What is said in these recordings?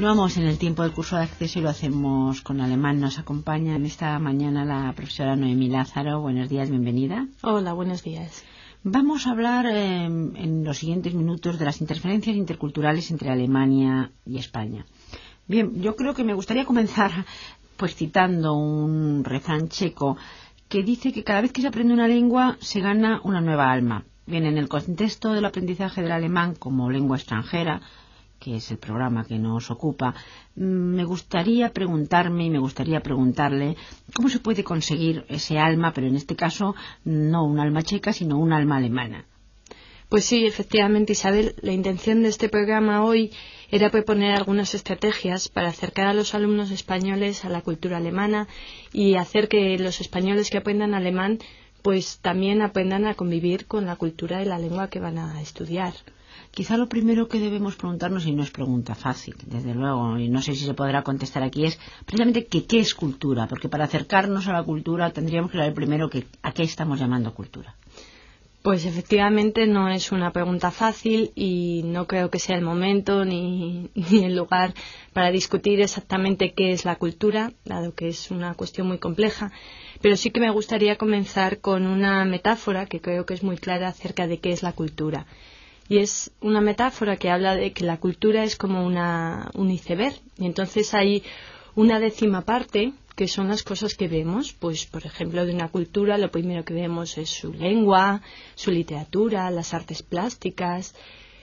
Continuamos en el tiempo del curso de acceso y lo hacemos con alemán. Nos acompaña en esta mañana la profesora Noemí Lázaro. Buenos días, bienvenida. Hola, buenos días. Vamos a hablar en los siguientes minutos de las interferencias interculturales entre Alemania y España. Bien, yo creo que me gustaría comenzar pues citando un refrán checo que dice que cada vez que se aprende una lengua se gana una nueva alma. Bien, en el contexto del aprendizaje del alemán como lengua extranjera, que es el programa que nos ocupa, me gustaría preguntarme y me gustaría preguntarle cómo se puede conseguir ese alma, pero en este caso no un alma checa, sino un alma alemana. Pues sí, efectivamente, Isabel, la intención de este programa hoy era proponer algunas estrategias para acercar a los alumnos españoles a la cultura alemana y hacer que los españoles que aprendan alemán pues también aprendan a convivir con la cultura de la lengua que van a estudiar. Quizá lo primero que debemos preguntarnos, y no es pregunta fácil, desde luego, y no sé si se podrá contestar aquí, es precisamente qué es cultura, porque para acercarnos a la cultura tendríamos que saber primero a qué estamos llamando cultura. Pues efectivamente no es una pregunta fácil y no creo que sea el momento ni el lugar para discutir exactamente qué es la cultura, dado que es una cuestión muy compleja, pero sí que me gustaría comenzar con una metáfora que creo que es muy clara acerca de qué es la cultura. Y es una metáfora que habla de que la cultura es como un iceberg. Y entonces hay una décima parte, que son las cosas que vemos. Pues, por ejemplo, de una cultura lo primero que vemos es su lengua, su literatura, las artes plásticas.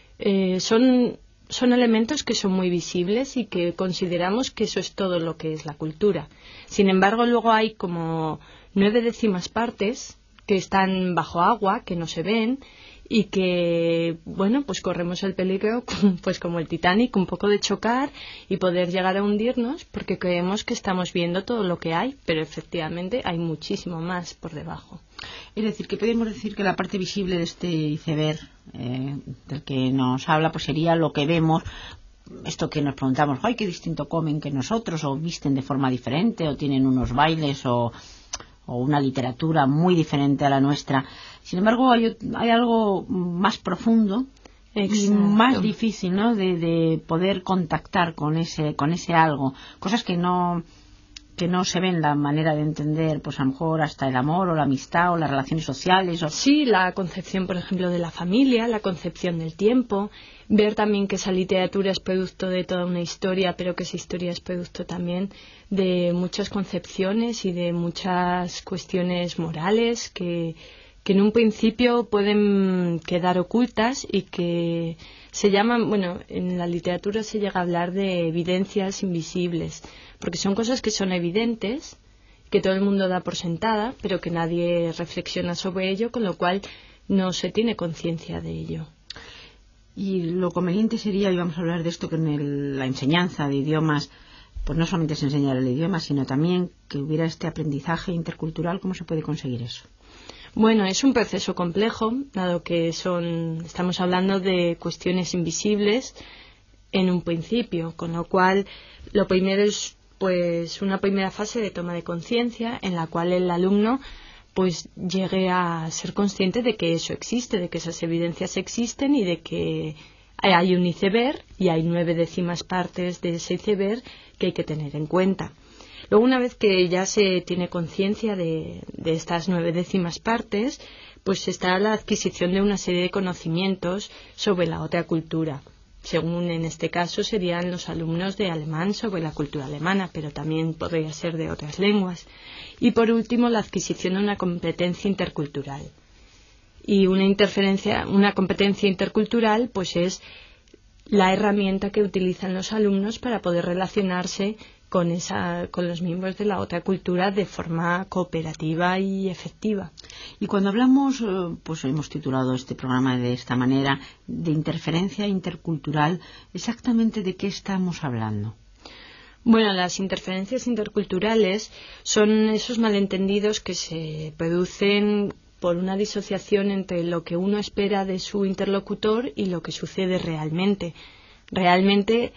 Son elementos que son muy visibles y que consideramos que eso es todo lo que es la cultura. Sin embargo, luego hay como 9 décimas partes que están bajo agua, que no se ven, y que, bueno, pues corremos el peligro, pues como el Titanic, un poco de chocar y poder llegar a hundirnos porque creemos que estamos viendo todo lo que hay, pero efectivamente hay muchísimo más por debajo. Es decir, que podemos decir que la parte visible de este iceberg del que nos habla, pues sería lo que vemos, esto que nos preguntamos, ¡ay, qué distinto comen que nosotros! O visten de forma diferente, o tienen unos bailes, o una literatura muy diferente a la nuestra. Sin embargo, hay algo más profundo. Exacto. Y más difícil, ¿no?, de poder contactar con ese algo. Cosas que no se ven, la manera de entender, pues a lo mejor hasta el amor o la amistad o las relaciones sociales. Sí, la concepción, por ejemplo, de la familia, la concepción del tiempo, ver también que esa literatura es producto de toda una historia, pero que esa historia es producto también de muchas concepciones y de muchas cuestiones morales que en un principio pueden quedar ocultas y que se llaman, bueno, en la literatura se llega a hablar de evidencias invisibles, porque son cosas que son evidentes, que todo el mundo da por sentada, pero que nadie reflexiona sobre ello, con lo cual no se tiene conciencia de ello. Y lo conveniente sería, y vamos a hablar de esto, que en la enseñanza de idiomas, pues no solamente se enseñara el idioma, sino también que hubiera este aprendizaje intercultural. ¿Cómo se puede conseguir eso? Bueno, es un proceso complejo, dado que estamos hablando de cuestiones invisibles en un principio, con lo cual lo primero es pues una primera fase de toma de conciencia en la cual el alumno pues llegue a ser consciente de que eso existe, de que esas evidencias existen y de que hay un iceberg y hay 9 décimas partes de ese iceberg que hay que tener en cuenta. Luego, una vez que ya se tiene conciencia de estas 9 décimas partes, pues está la adquisición de una serie de conocimientos sobre la otra cultura. Según en este caso serían los alumnos de alemán sobre la cultura alemana, pero también podría ser de otras lenguas. Y por último, la adquisición de una competencia intercultural. Y una competencia intercultural pues es la herramienta que utilizan los alumnos para poder relacionarse con los miembros de la otra cultura de forma cooperativa y efectiva. Y cuando hablamos, pues hemos titulado este programa de esta manera, de interferencia intercultural, ¿exactamente de qué estamos hablando? Bueno, las interferencias interculturales son esos malentendidos que se producen por una disociación entre lo que uno espera de su interlocutor y lo que sucede realmente. Realmente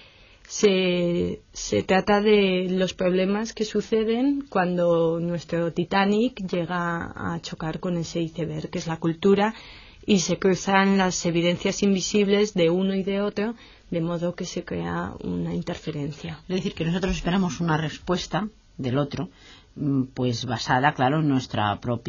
se trata de los problemas que suceden cuando nuestro Titanic llega a chocar con ese iceberg, que es la cultura, y se cruzan las evidencias invisibles de uno y de otro de modo que se crea una interferencia. Es decir, que nosotros esperamos una respuesta del otro, pues basada, claro, en nuestro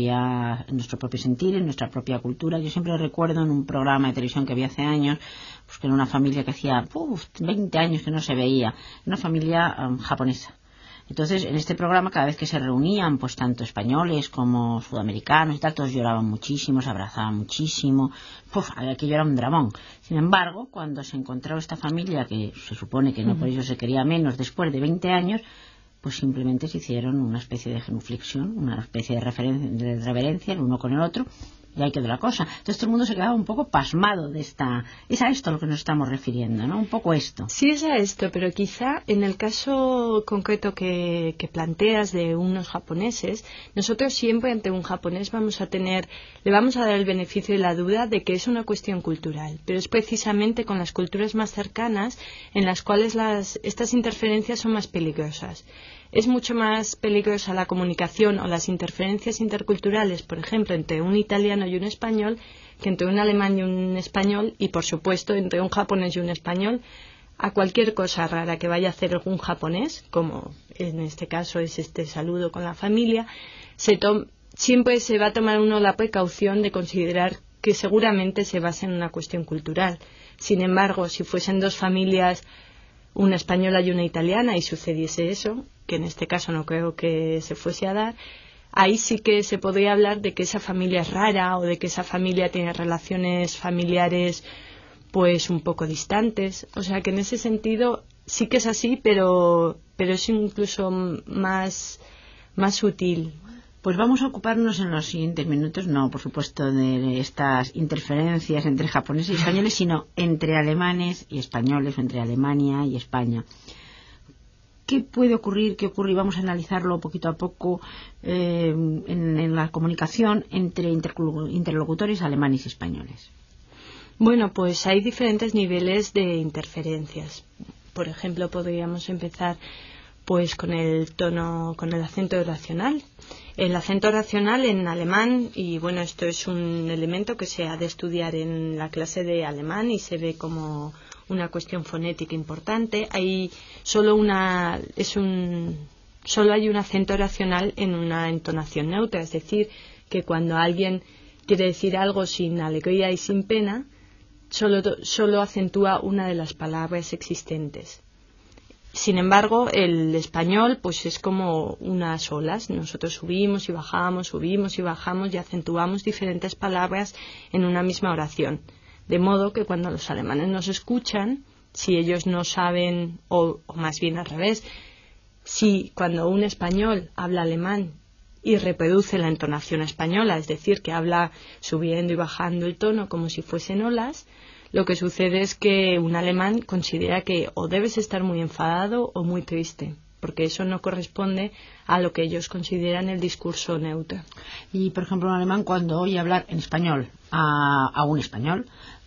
propio sentir, en nuestra propia cultura. Yo siempre recuerdo en un programa de televisión que había hace años, pues que era una familia que hacía 20 años que no se veía, una familia japonesa. Entonces, en este programa, cada vez que se reunían, pues tanto españoles como sudamericanos y tal, todos lloraban muchísimo, se abrazaban muchísimo. Aquello era un dramón. Sin embargo, cuando se encontró esta familia, que se supone que no por ello se quería menos, después de 20 años, pues simplemente se hicieron una especie de genuflexión, una especie de reverencia el uno con el otro, y ahí quedó la cosa. Entonces todo el mundo se quedaba un poco pasmado de esta... Es a esto a lo que nos estamos refiriendo, ¿no? Un poco esto. Sí, es a esto, pero quizá en el caso concreto que planteas de unos japoneses, nosotros siempre ante un japonés le vamos a dar el beneficio de la duda de que es una cuestión cultural, pero es precisamente con las culturas más cercanas en las cuales estas interferencias son más peligrosas. Es mucho más peligrosa la comunicación o las interferencias interculturales, por ejemplo, entre un italiano y un español, que entre un alemán y un español, y por supuesto entre un japonés y un español. A cualquier cosa rara que vaya a hacer algún japonés, como en este caso es este saludo con la familia, siempre se va a tomar uno la precaución de considerar que seguramente se basa en una cuestión cultural. Sin embargo, si fuesen dos familias, una española y una italiana, y sucediese eso, que en este caso no creo que se fuese a dar, ahí sí que se podría hablar de que esa familia es rara o de que esa familia tiene relaciones familiares pues un poco distantes. O sea que en ese sentido sí que es así, pero es incluso más sutil. Pues vamos a ocuparnos en los siguientes minutos, no, por supuesto, de estas interferencias entre japoneses y españoles, sino entre alemanes y españoles, o entre Alemania y España. ¿Qué puede ocurrir? ¿Qué ocurre? Y vamos a analizarlo poquito a poco en la comunicación entre interlocutores alemanes y españoles. Bueno, pues hay diferentes niveles de interferencias. Por ejemplo, podríamos empezar pues con el acento oracional. El acento oracional en alemán, y bueno, esto es un elemento que se ha de estudiar en la clase de alemán y se ve como una cuestión fonética importante. Solo hay un acento oracional en una entonación neutra, es decir, que cuando alguien quiere decir algo sin alegría y sin pena, solo acentúa una de las palabras existentes. Sin embargo, el español pues es como unas olas. Nosotros subimos y bajamos y acentuamos diferentes palabras en una misma oración. De modo que cuando los alemanes nos escuchan, si ellos no saben, o más bien al revés, si cuando un español habla alemán y reproduce la entonación española, es decir, que habla subiendo y bajando el tono como si fuesen olas, lo que sucede es que un alemán considera que o debes estar muy enfadado o muy triste, porque eso no corresponde a lo que ellos consideran el discurso neutro. Y, por ejemplo, un alemán cuando oye hablar en español a un español,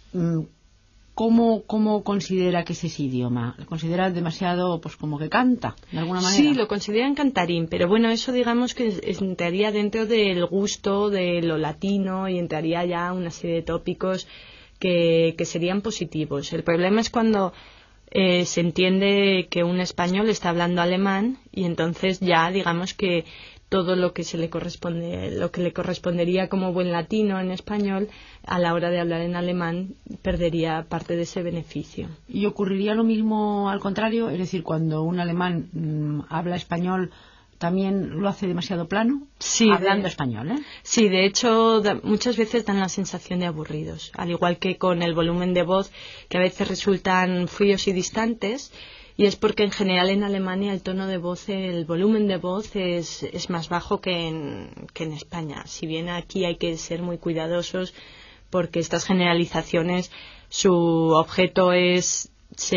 ¿cómo considera que es ese idioma? ¿Lo considera demasiado, pues como que canta, de alguna manera? Sí, lo consideran cantarín, pero bueno, eso digamos que entraría dentro del gusto de lo latino y entraría ya una serie de tópicos que serían positivos. El problema es cuando se entiende que un español está hablando alemán y entonces ya digamos que todo lo que le correspondería como buen latino en español, a la hora de hablar en alemán perdería parte de ese beneficio. ¿Y ocurriría lo mismo al contrario? Es decir, cuando un alemán habla español, ¿también lo hace demasiado plano? Sí, hablando español, ¿eh? Sí, de hecho, muchas veces dan la sensación de aburridos, al igual que con el volumen de voz, que a veces resultan fríos y distantes, y es porque en general en Alemania el tono de voz, el volumen de voz es más bajo que en España. Si bien aquí hay que ser muy cuidadosos, porque estas generalizaciones, su objeto es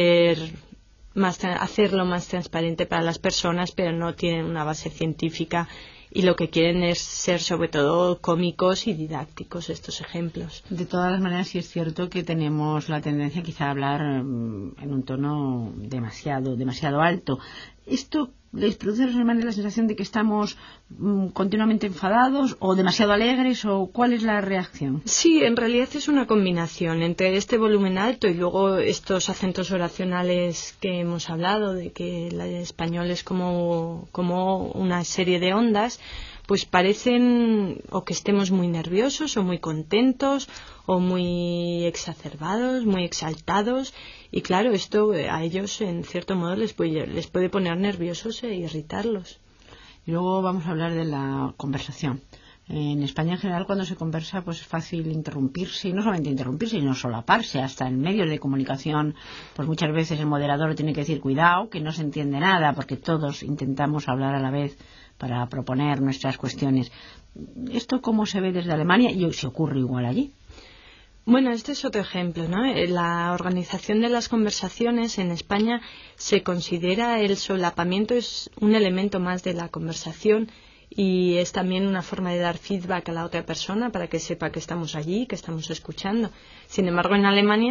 hacerlo más transparente para las personas, pero no tienen una base científica y lo que quieren es ser sobre todo cómicos y didácticos estos ejemplos. De todas las maneras, sí es cierto que tenemos la tendencia quizá a hablar en un tono demasiado alto. ¿Esto les produce a los alemanes la sensación de que estamos continuamente enfadados o demasiado alegres, o cuál es la reacción? Sí, en realidad es una combinación entre este volumen alto y luego estos acentos oracionales que hemos hablado, de que el español es como una serie de ondas. Pues parecen o que estemos muy nerviosos o muy contentos o muy exacerbados, muy exaltados, y claro, esto a ellos en cierto modo les puede poner nerviosos e irritarlos. Y luego vamos a hablar de la conversación. En España en general, cuando se conversa, pues es fácil interrumpirse, y no solamente interrumpirse, sino solaparse. Hasta en medios de comunicación, pues muchas veces el moderador tiene que decir cuidado, que no se entiende nada, porque todos intentamos hablar a la vez para proponer nuestras cuestiones. ¿Esto cómo se ve desde Alemania y si ocurre igual allí? Bueno, este es otro ejemplo, ¿no? La organización de las conversaciones en España se considera el solapamiento es un elemento más de la conversación y es también una forma de dar feedback a la otra persona para que sepa que estamos allí, que estamos escuchando. Sin embargo, en Alemania,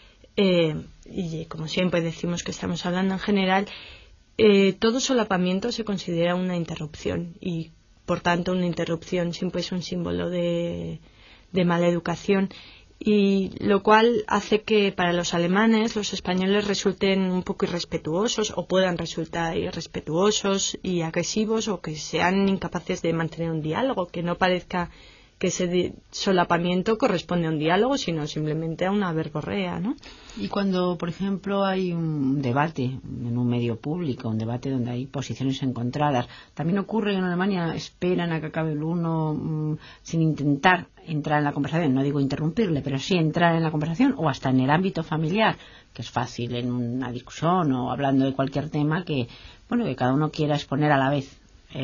y como siempre decimos que estamos hablando en general, todo solapamiento se considera una interrupción y, por tanto, una interrupción siempre es un símbolo de mala educación, y lo cual hace que para los alemanes los españoles resulten un poco irrespetuosos o puedan resultar irrespetuosos y agresivos, o que sean incapaces de mantener un diálogo, que no parezca que ese solapamiento corresponde a un diálogo, sino simplemente a una verborrea, ¿no? Y cuando, por ejemplo, hay un debate en un medio público, un debate donde hay posiciones encontradas, también ocurre en Alemania, esperan a que acabe el uno sin intentar entrar en la conversación, no digo interrumpirle, pero sí entrar en la conversación, o hasta en el ámbito familiar, que es fácil en una discusión o hablando de cualquier tema que cada uno quiera exponer a la vez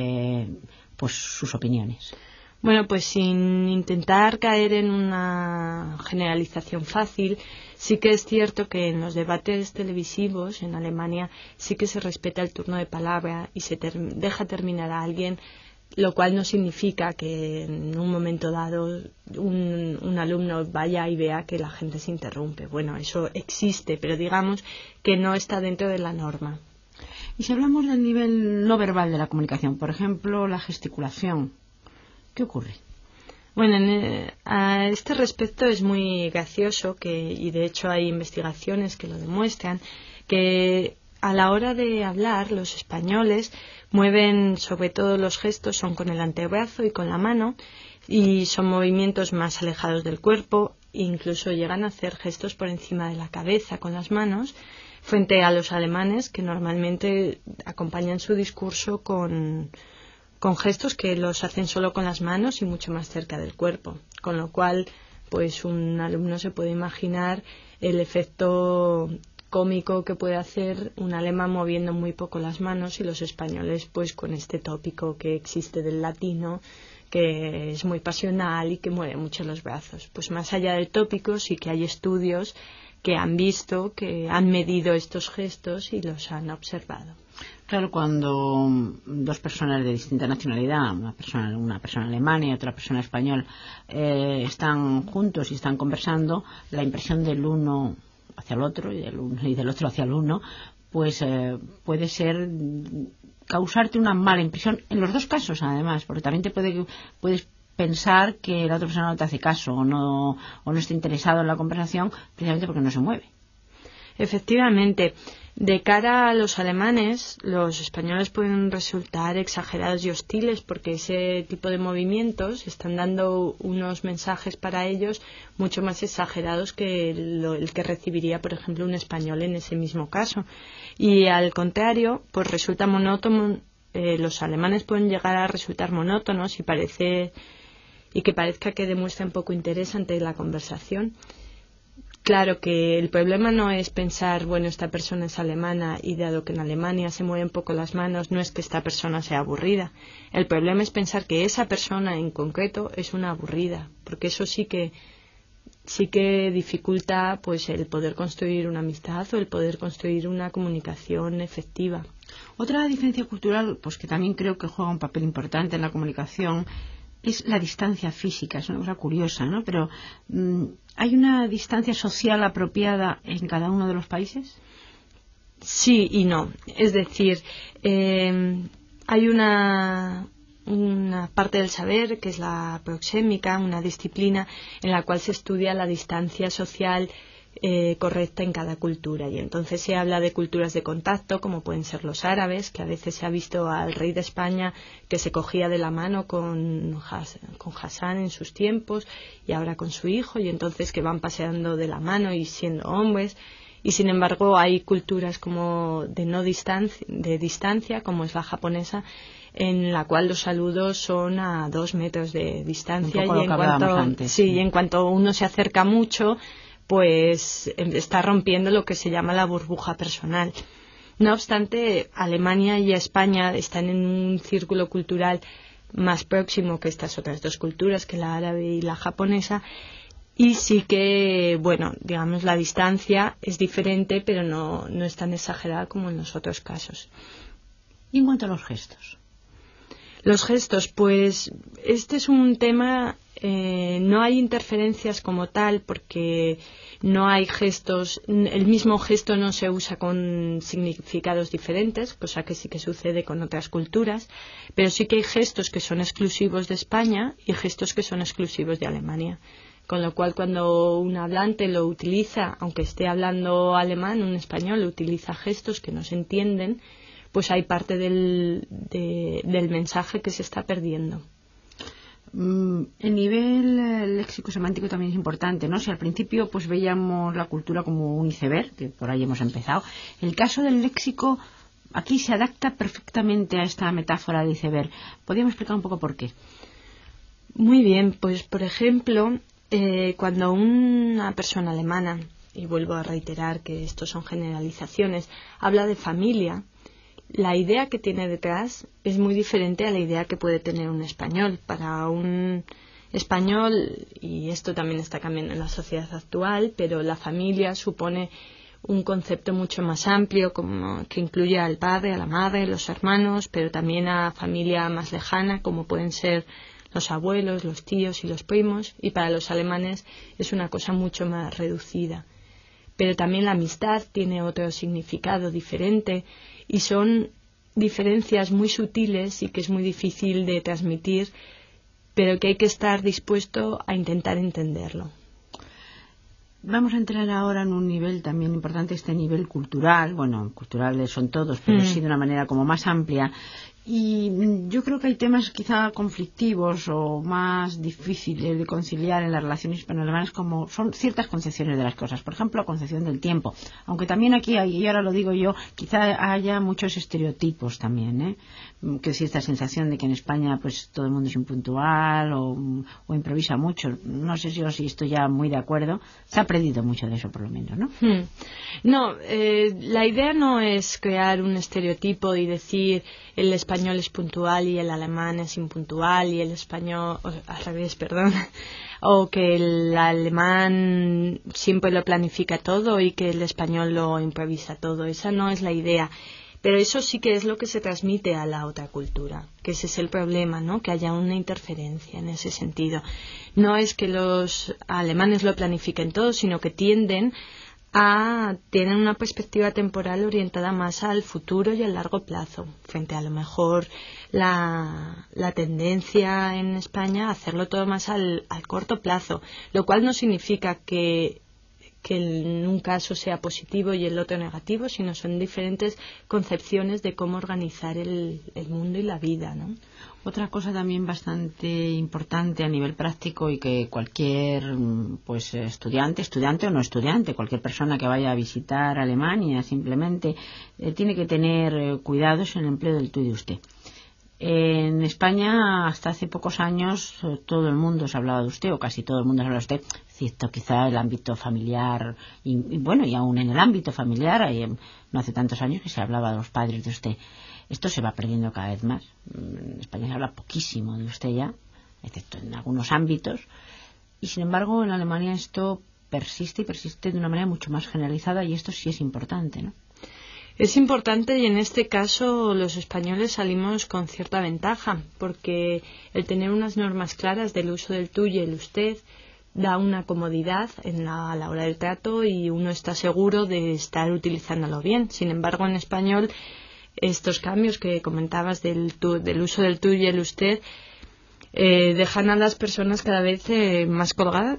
pues sus opiniones. Bueno, pues sin intentar caer en una generalización fácil, sí que es cierto que en los debates televisivos en Alemania sí que se respeta el turno de palabra y se deja terminar a alguien, lo cual no significa que en un momento dado un alumno vaya y vea que la gente se interrumpe. Bueno, eso existe, pero digamos que no está dentro de la norma. Y si hablamos del nivel no verbal de la comunicación, por ejemplo, la gesticulación, ¿qué ocurre? Bueno, a este respecto es muy gracioso y de hecho hay investigaciones que lo demuestran, que a la hora de hablar los españoles mueven, sobre todo los gestos son con el antebrazo y con la mano, y son movimientos más alejados del cuerpo, incluso llegan a hacer gestos por encima de la cabeza con las manos, frente a los alemanes, que normalmente acompañan su discurso con gestos que los hacen solo con las manos y mucho más cerca del cuerpo, con lo cual pues un alumno se puede imaginar el efecto cómico que puede hacer un alemán moviendo muy poco las manos, y los españoles pues con este tópico que existe del latino, que es muy pasional y que mueve mucho los brazos. Pues más allá del tópico sí que hay estudios que han visto, que han medido estos gestos y los han observado. Claro, cuando dos personas de distinta nacionalidad, una persona alemana y otra persona española, están juntos y están conversando, la impresión del uno hacia el otro y del otro hacia el uno, pues puede ser causarte una mala impresión en los dos casos, además, porque también puedes pensar que la otra persona no te hace caso o no está interesado en la conversación precisamente porque no se mueve. Efectivamente, de cara a los alemanes, los españoles pueden resultar exagerados y hostiles porque ese tipo de movimientos están dando unos mensajes para ellos mucho más exagerados que el que recibiría, por ejemplo, un español en ese mismo caso. Y al contrario, pues resulta monótono, los alemanes pueden llegar a resultar monótonos y que parezca que demuestran poco interés ante la conversación. Claro que el problema no es pensar, bueno, esta persona es alemana y dado que en Alemania se mueven poco las manos, no es que esta persona sea aburrida. El problema es pensar que esa persona en concreto es una aburrida, porque eso sí que dificulta pues el poder construir una amistad o el poder construir una comunicación efectiva. Otra diferencia cultural, pues que también creo que juega un papel importante en la comunicación, es la distancia física. Es una cosa curiosa, ¿no? Pero ¿hay una distancia social apropiada en cada uno de los países? Sí y no. Es decir, hay una parte del saber que es la proxémica, una disciplina en la cual se estudia la distancia social correcta en cada cultura, y entonces se habla de culturas de contacto, como pueden ser los árabes, que a veces se ha visto al rey de España que se cogía de la mano con Hassan en sus tiempos y ahora con su hijo, y entonces que van paseando de la mano y siendo hombres. Y sin embargo hay culturas como de distancia, como es la japonesa, en la cual los saludos son a 2 metros de distancia, y en cuanto uno se acerca mucho, pues está rompiendo lo que se llama la burbuja personal. No obstante, Alemania y España están en un círculo cultural más próximo que estas otras dos culturas, que la árabe y la japonesa, y sí que, bueno, digamos, la distancia es diferente, pero no es tan exagerada como en los otros casos. ¿Y en cuanto a los gestos? Los gestos, pues este es un tema, no hay interferencias como tal, porque no hay gestos, el mismo gesto no se usa con significados diferentes, cosa que sí que sucede con otras culturas, pero sí que hay gestos que son exclusivos de España y gestos que son exclusivos de Alemania. Con lo cual, cuando un hablante lo utiliza, aunque esté hablando alemán, un español utiliza gestos que no se entienden, pues hay parte del mensaje que se está perdiendo. El nivel léxico-semántico también es importante, ¿no? Si al principio pues veíamos la cultura como un iceberg, que por ahí hemos empezado, el caso del léxico aquí se adapta perfectamente a esta metáfora de iceberg. ¿Podríamos explicar un poco por qué? Muy bien, pues por ejemplo, cuando una persona alemana, y vuelvo a reiterar que esto son generalizaciones, habla de familia, la idea que tiene detrás es muy diferente a la idea que puede tener un español. Para un español, y esto también está cambiando en la sociedad actual, pero la familia supone un concepto mucho más amplio, como que incluye al padre, a la madre, los hermanos, pero también a familia más lejana, como pueden ser los abuelos, los tíos y los primos, y para los alemanes es una cosa mucho más reducida. Pero también la amistad tiene otro significado diferente, y son diferencias muy sutiles y que es muy difícil de transmitir, pero que hay que estar dispuesto a intentar entenderlo. Vamos a entrar ahora en un nivel también importante, este nivel cultural. Bueno, culturales son todos, pero sí de una manera como más amplia. Y yo creo que hay temas quizá conflictivos o más difíciles de conciliar en las relaciones hispano-alemanas, como son ciertas concepciones de las cosas. Por ejemplo, la concepción del tiempo. Aunque también aquí, y ahora lo digo yo, quizá haya muchos estereotipos también, que si esta sensación de que en España pues todo el mundo es impuntual o improvisa mucho. No sé si estoy ya muy de acuerdo. Se ha aprendido mucho de eso, por lo menos, ¿no? No, la idea no es crear un estereotipo y decir el español es puntual y el alemán es impuntual y el español, al revés, perdón, o que el alemán siempre lo planifica todo y que el español lo improvisa todo. Esa no es la idea. Pero eso sí que es lo que se transmite a la otra cultura, que ese es el problema, ¿no? Que haya una interferencia en ese sentido. No es que los alemanes lo planifiquen todo, sino que tienden a tener una perspectiva temporal orientada más al futuro y al largo plazo, frente a lo mejor la tendencia en España a hacerlo todo más al corto plazo, lo cual no significa que en un caso sea positivo y el otro negativo, sino son diferentes concepciones de cómo organizar el mundo y la vida, ¿no? Otra cosa también bastante importante a nivel práctico y que cualquier pues estudiante o no estudiante, cualquier persona que vaya a visitar Alemania simplemente tiene que tener cuidados en el empleo del tú y de usted. En España, hasta hace pocos años, todo el mundo se hablaba de usted, o casi todo el mundo se hablaba de usted, excepto quizá el ámbito familiar, y bueno, y aún en el ámbito familiar, no hace tantos años que se hablaba de los padres de usted. Esto se va perdiendo cada vez más. En España se habla poquísimo de usted ya, excepto en algunos ámbitos, y sin embargo en Alemania esto persiste de una manera mucho más generalizada, y esto sí es importante, ¿no? Es importante, y en este caso los españoles salimos con cierta ventaja, porque el tener unas normas claras del uso del tú y el usted da una comodidad a la hora del trato y uno está seguro de estar utilizándolo bien. Sin embargo, en español, estos cambios que comentabas del uso del tú y el usted dejan a las personas cada vez más colgadas,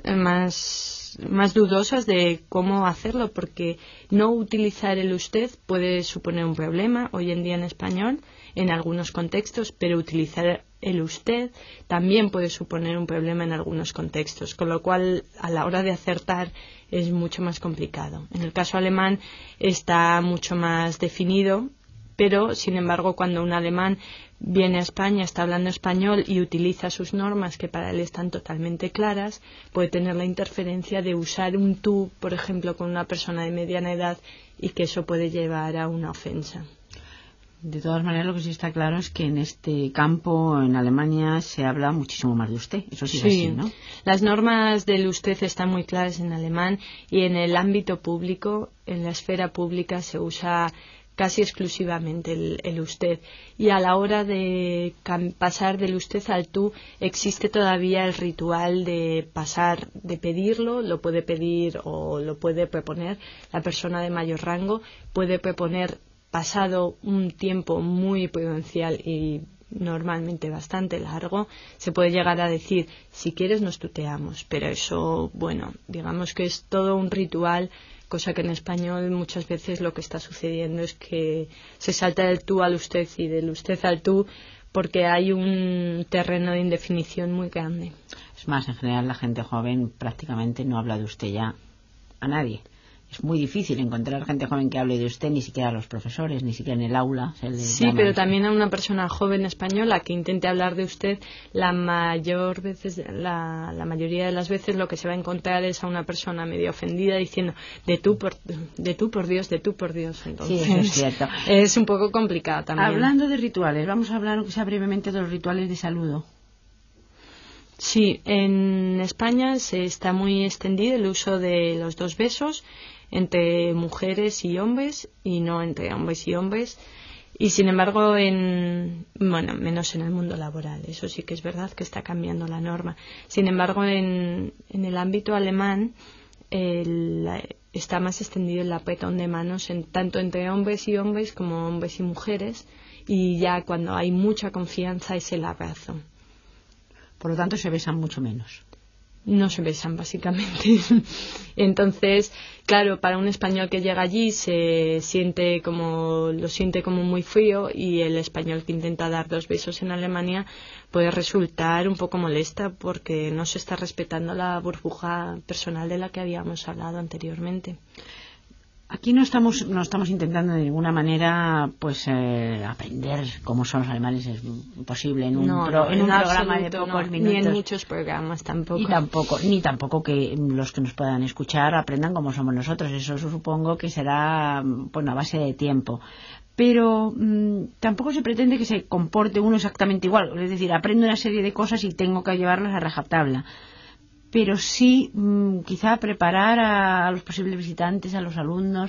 más dudosas de cómo hacerlo, porque no utilizar el usted puede suponer un problema hoy en día en español en algunos contextos, pero utilizar el usted también puede suponer un problema en algunos contextos, con lo cual a la hora de acertar es mucho más complicado. En el caso alemán está mucho más definido, pero sin embargo cuando un alemán viene a España, está hablando español y utiliza sus normas que para él están totalmente claras, puede tener la interferencia de usar un tú, por ejemplo, con una persona de mediana edad, y que eso puede llevar a una ofensa. De todas maneras, lo que sí está claro es que en este campo, en Alemania, se habla muchísimo más de usted. Eso sí es así, ¿no? Las normas del usted están muy claras en alemán, y en el ámbito público, en la esfera pública, se usa casi exclusivamente el usted. Y a la hora de pasar del usted al tú, existe todavía el ritual de pasar, de pedirlo, lo puede pedir o lo puede proponer la persona de mayor rango, puede proponer pasado un tiempo muy prudencial y normalmente bastante largo, se puede llegar a decir, si quieres nos tuteamos, pero eso, bueno, digamos que es todo un ritual, cosa que en español muchas veces lo que está sucediendo es que se salta del tú al usted y del usted al tú, porque hay un terreno de indefinición muy grande. Es más, en general la gente joven prácticamente no habla de usted ya a nadie. Es muy difícil encontrar gente joven que hable de usted, ni siquiera a los profesores, ni siquiera en el aula. Sí, pero también a una persona joven española que intente hablar de usted, la mayoría de las veces lo que se va a encontrar es a una persona medio ofendida diciendo de tú por Dios, de tú por Dios. Entonces, sí, eso es cierto. Es un poco complicado también. Hablando de rituales, vamos a hablar, aunque sea brevemente, de los rituales de saludo. Sí, en España se está muy extendido el uso de los 2 besos entre mujeres y hombres y no entre hombres y hombres, y sin embargo menos en el mundo laboral, eso sí que es verdad que está cambiando la norma. Sin embargo en el ámbito alemán está más extendido el apretón de manos tanto entre hombres y hombres como hombres y mujeres, y ya cuando hay mucha confianza es el abrazo. Por lo tanto se besan mucho menos. No se besan básicamente. Entonces, claro, para un español que llega allí lo siente como muy frío, y el español que intenta dar 2 besos en Alemania puede resultar un poco molesta porque no se está respetando la burbuja personal de la que habíamos hablado anteriormente. Aquí no estamos intentando de ninguna manera aprender cómo son los alemanes, es imposible en un programa de pocos minutos. Ni en muchos programas tampoco. Ni tampoco que los que nos puedan escuchar aprendan cómo somos nosotros. Eso supongo que será a base de tiempo. Pero tampoco se pretende que se comporte uno exactamente igual. Es decir, aprendo una serie de cosas y tengo que llevarlas a rajatabla. Pero sí quizá preparar a los posibles visitantes, a los alumnos,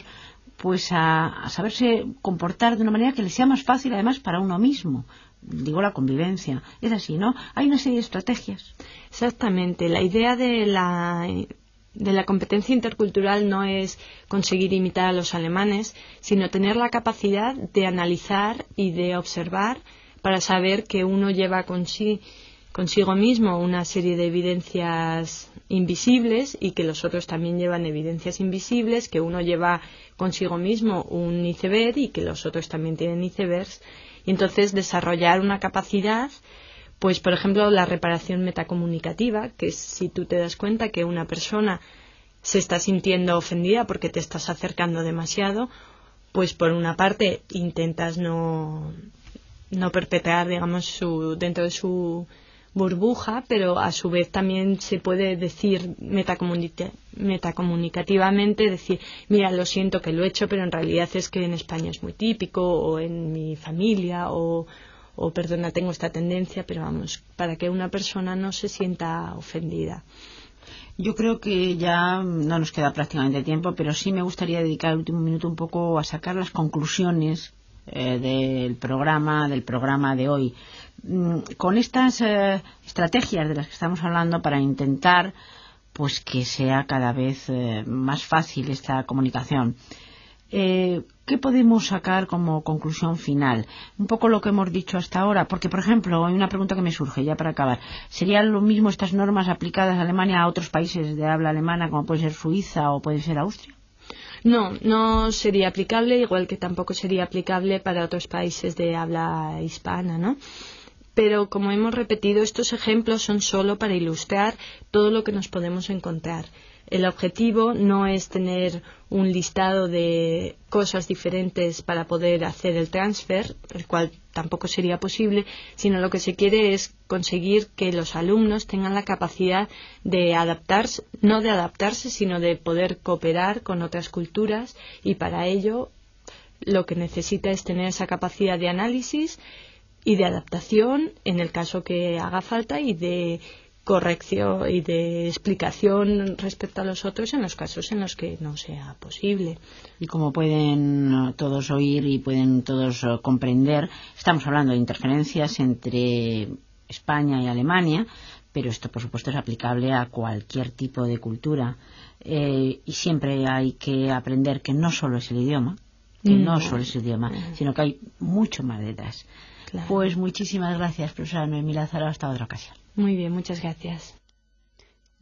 a saberse comportar de una manera que les sea más fácil además para uno mismo. Digo, la convivencia. Es así, ¿no? Hay una serie de estrategias. Exactamente. La idea de la competencia intercultural no es conseguir imitar a los alemanes, sino tener la capacidad de analizar y de observar para saber que uno lleva consigo mismo una serie de evidencias invisibles y que los otros también llevan evidencias invisibles, que uno lleva consigo mismo un iceberg y que los otros también tienen icebergs, y entonces desarrollar una capacidad, pues por ejemplo la reparación metacomunicativa, que es si tú te das cuenta que una persona se está sintiendo ofendida porque te estás acercando demasiado, pues por una parte intentas no perpetrar, digamos, dentro de su burbuja, pero a su vez también se puede decir metacomunicativamente, decir, mira, lo siento que lo he hecho, pero en realidad es que en España es muy típico, o en mi familia, o perdona, tengo esta tendencia, pero vamos, para que una persona no se sienta ofendida. Yo creo que ya no nos queda prácticamente tiempo, pero sí me gustaría dedicar el último minuto un poco a sacar las conclusiones del programa de hoy. Con estas estrategias de las que estamos hablando para intentar pues que sea cada vez más fácil esta comunicación. ¿Qué podemos sacar como conclusión final? Un poco lo que hemos dicho hasta ahora, porque, por ejemplo, hay una pregunta que me surge ya para acabar. ¿Serían lo mismo estas normas aplicadas a Alemania a otros países de habla alemana, como puede ser Suiza o puede ser Austria? No, no sería aplicable, igual que tampoco sería aplicable para otros países de habla hispana, ¿no? Pero, como hemos repetido, estos ejemplos son solo para ilustrar todo lo que nos podemos encontrar. El objetivo no es tener un listado de cosas diferentes para poder hacer el transfer, el cual tampoco sería posible, sino lo que se quiere es conseguir que los alumnos tengan la capacidad de adaptarse, no de adaptarse, sino de poder cooperar con otras culturas, y para ello lo que necesita es tener esa capacidad de análisis y de adaptación en el caso que haga falta, y de corrección y de explicación respecto a los otros en los casos en los que no sea posible. Y como pueden todos oír y pueden todos comprender, estamos hablando de interferencias entre España y Alemania, pero esto por supuesto es aplicable a cualquier tipo de cultura, y siempre hay que aprender que no solo es el idioma, sino que hay mucho más detrás. Claro. Pues muchísimas gracias, profesora Noemí Lázaro. Hasta otra ocasión. Muy bien, muchas gracias.